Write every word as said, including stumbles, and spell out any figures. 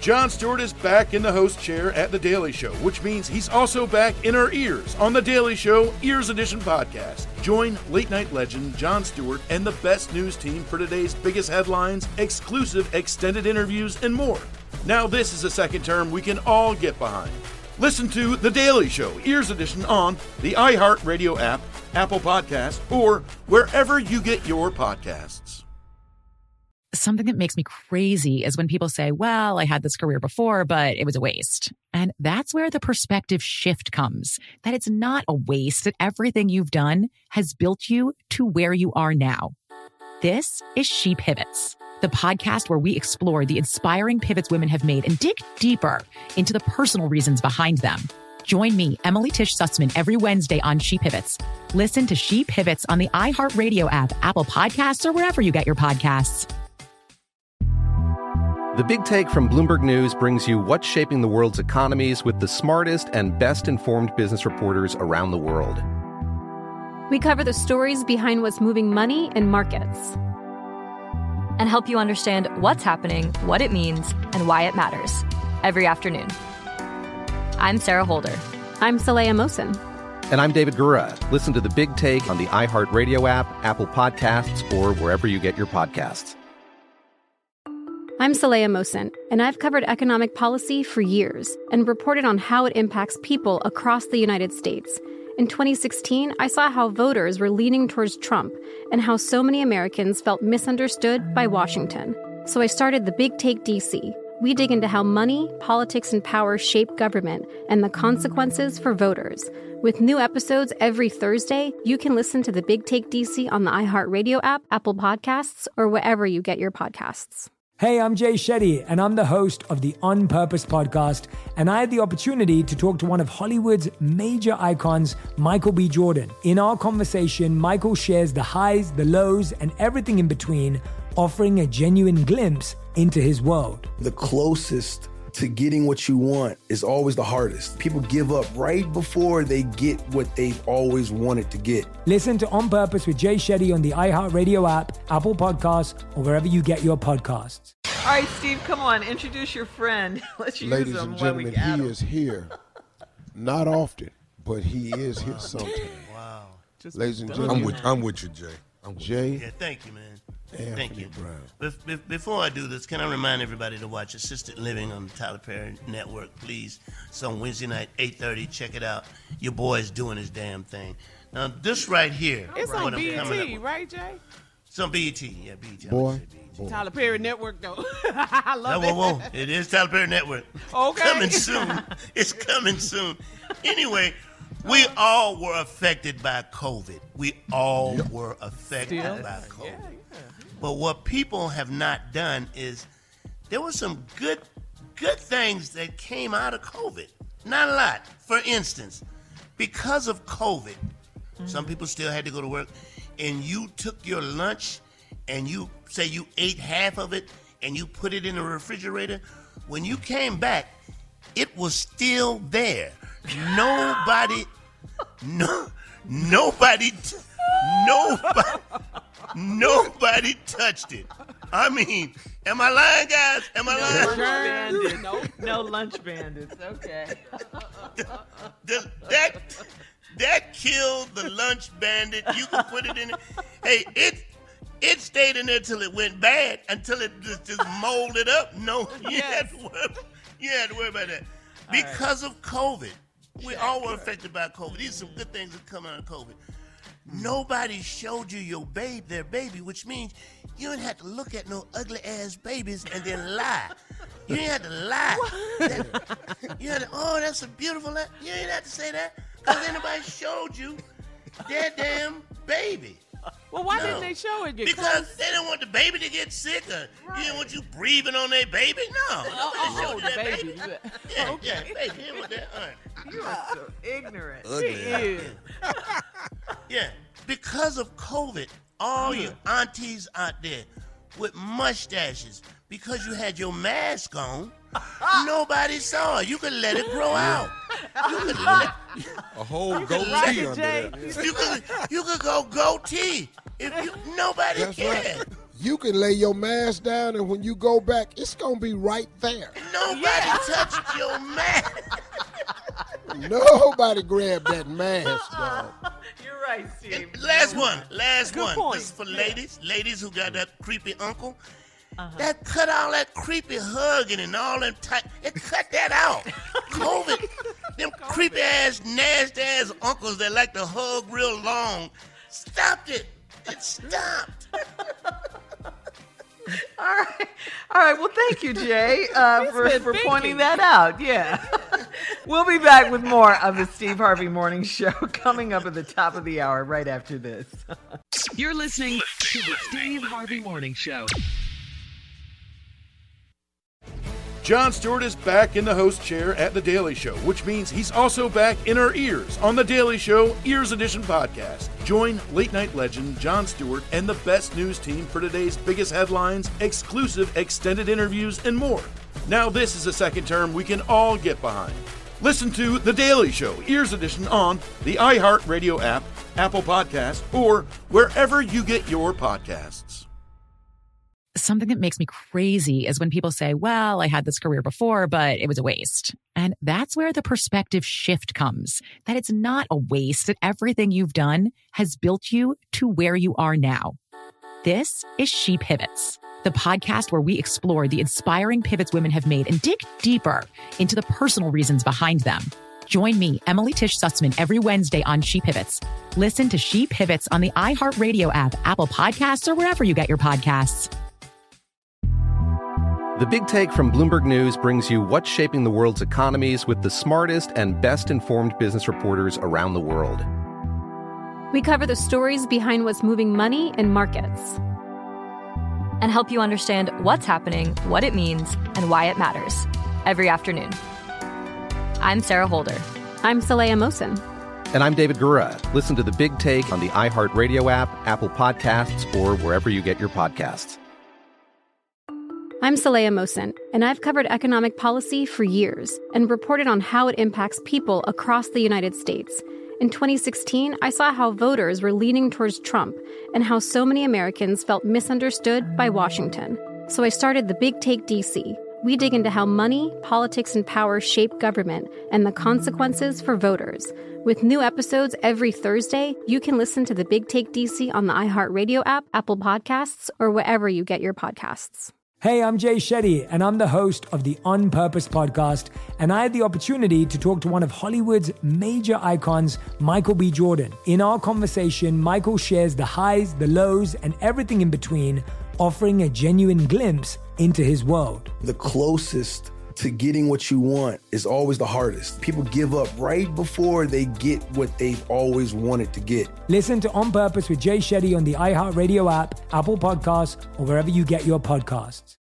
Jon Stewart is back in the host chair at The Daily Show, which means he's also back in our ears on The Daily Show Ears Edition podcast. Join late-night legend Jon Stewart and the best news team for today's biggest headlines, exclusive extended interviews, and more. Now this is a second term we can all get behind. Listen to The Daily Show Ears Edition on the iHeartRadio app, Apple Podcasts, or wherever you get your podcasts. Something that makes me crazy is when people say, well, I had this career before, but it was a waste. And that's where the perspective shift comes, that it's not a waste, that everything you've done has built you to where you are now. This is She Pivots, the podcast where we explore the inspiring pivots women have made and dig deeper into the personal reasons behind them. Join me, Emily Tish Sussman, every Wednesday on She Pivots. Listen to She Pivots on the iHeartRadio app, Apple Podcasts, or wherever you get your podcasts. The Big Take from Bloomberg News brings you what's shaping the world's economies with the smartest and best-informed business reporters around the world. We cover the stories behind what's moving money and markets, and help you understand what's happening, what it means, and why it matters every afternoon. I'm Sarah Holder. I'm Saleha Mohsin. And I'm David Gura. Listen to The Big Take on the iHeartRadio app, Apple Podcasts, or wherever you get your podcasts. I'm Saleha Mohsin, and I've covered economic policy for years and reported on how it impacts people across the United States. In twenty sixteen, I saw how voters were leaning towards Trump and how so many Americans felt misunderstood by Washington. So I started The Big Take D C. We dig into how money, politics, and power shape government and the consequences for voters. With new episodes every Thursday, you can listen to The Big Take D C on the iHeartRadio app, Apple Podcasts, or wherever you get your podcasts. Hey, I'm Jay Shetty, and I'm the host of the On Purpose podcast, and I had the opportunity to talk to one of Hollywood's major icons, Michael B. Jordan. In our conversation, Michael shares the highs, the lows, and everything in between, offering a genuine glimpse into his world. The closest to getting what you want is always the hardest. People give up right before they get what they've always wanted to get. Listen to On Purpose with Jay Shetty on the iHeartRadio app, Apple Podcasts, or wherever you get your podcasts. All right, Steve, come on, introduce your friend. Let's use Ladies him and gentlemen, when we got he him. is here. Not often, but he is here sometimes. Wow. Just Ladies and gentlemen, I'm with, I'm with you, Jay. I'm with Jay. Yeah, thank you, man. Anthony Thank you. Brown. Bef- bef- before I do this, can I remind everybody to watch Assisted Living on the Tyler Perry Network, please? It's on Wednesday night, eight thirty. Check it out. Your boy's doing his damn thing. Now, this right here. It's what on I'm B E coming up T, with. right, Jay? It's on B E T. Yeah, B E T. Boy. Boy. Tyler Perry Network, though. I love whoa, it. whoa, whoa. It is Tyler Perry Network. Okay. Coming soon. It's coming soon. Anyway, we all were affected by COVID. We all Yep. were affected Still? by COVID. Yeah, yeah. But what people have not done is there were some good good things that came out of COVID. Not a lot. For instance, because of COVID, mm-hmm. some people still had to go to work, and you took your lunch and you say you ate half of it and you put it in the refrigerator. When you came back, it was still there. Nobody, no, nobody, nobody, nobody touched it. I mean, am I lying, guys? Am I lying? Lunch bandits. No, no lunch bandits. Okay. The- the- that that killed the lunch bandit. You can put it in it. Hey, it it stayed in there till it went bad, until it just, just molded up. No, you Yes. had to worry, you had to worry about that. Because of COVID. We all were affected by COVID. These are some good things that come out of COVID. Nobody showed you your babe, their baby, which means you didn't have to look at no ugly ass babies and then lie. You didn't have to lie. That, you had to, oh, that's a beautiful. La-. You didn't have to say that because anybody showed you their damn baby. Well, why No. didn't they show it? Because Close? they didn't want the baby to get sick, or Right. you didn't want you breathing on their baby. No, nobody Oh, showed oh, you the that baby. baby. Yeah. Yeah, Okay. yeah, baby. You didn't want that. All right. You are so ignorant. Ugly. He is. Yeah, because of COVID, all you aunties out there with mustaches, because you had your mask on, nobody saw it. You could let it grow out. You could let, A whole rock goatee it, under Jay. there. you could you could go goatee. If you nobody That's cared. right. You can lay your mask down, and when you go back, it's going to be right there. Nobody yeah. touched your mask. Nobody grabbed that mask, dog. You're right, Steve. And last one. Last Good one. point. This is for yeah. ladies. Ladies who got that creepy uncle. Uh-huh. That cut all that creepy hugging and all that tight. It cut that out. COVID. Them COVID. creepy ass, nasty ass uncles that like to hug real long. Stopped it. It stopped. All right. All right. Well, thank you, Jay, uh, for, for pointing that out. Yeah. We'll be back with more of the Steve Harvey Morning Show coming up at the top of the hour right after this. You're listening to the Steve Harvey Morning Show. Jon Stewart is back in the host chair at The Daily Show, which means he's also back in our ears on The Daily Show Ears Edition podcast. Join late-night legend Jon Stewart and the best news team for today's biggest headlines, exclusive extended interviews, and more. Now this is a second term we can all get behind. Listen to The Daily Show Ears Edition on the iHeartRadio app, Apple Podcasts, or wherever you get your podcasts. Something that makes me crazy is when people say, well, I had this career before, but it was a waste. And that's where the perspective shift comes, that it's not a waste, that everything you've done has built you to where you are now. This is She Pivots, the podcast where we explore the inspiring pivots women have made and dig deeper into the personal reasons behind them. Join me, Emily Tish Sussman, every Wednesday on She Pivots. Listen to She Pivots on the iHeartRadio app, Apple Podcasts, or wherever you get your podcasts. The Big Take from Bloomberg News brings you what's shaping the world's economies with the smartest and best-informed business reporters around the world. We cover the stories behind what's moving money and markets, and help you understand what's happening, what it means, and why it matters every afternoon. I'm Sarah Holder. I'm Saleha Mohsin. And I'm David Gura. Listen to The Big Take on the iHeartRadio app, Apple Podcasts, or wherever you get your podcasts. I'm Saleha Mohsin, and I've covered economic policy for years and reported on how it impacts people across the United States. In twenty sixteen, I saw how voters were leaning towards Trump and how so many Americans felt misunderstood by Washington. So I started The Big Take D C. We dig into how money, politics, and power shape government and the consequences for voters. With new episodes every Thursday, you can listen to The Big Take D C on the iHeartRadio app, Apple Podcasts, or wherever you get your podcasts. Hey, I'm Jay Shetty, and I'm the host of the On Purpose podcast, and I had the opportunity to talk to one of Hollywood's major icons, Michael B. Jordan. In our conversation, Michael shares the highs, the lows, and everything in between, offering a genuine glimpse into his world. The closest to getting what you want is always the hardest. People give up right before they get what they've always wanted to get. Listen to On Purpose with Jay Shetty on the iHeartRadio app, Apple Podcasts, or wherever you get your podcasts.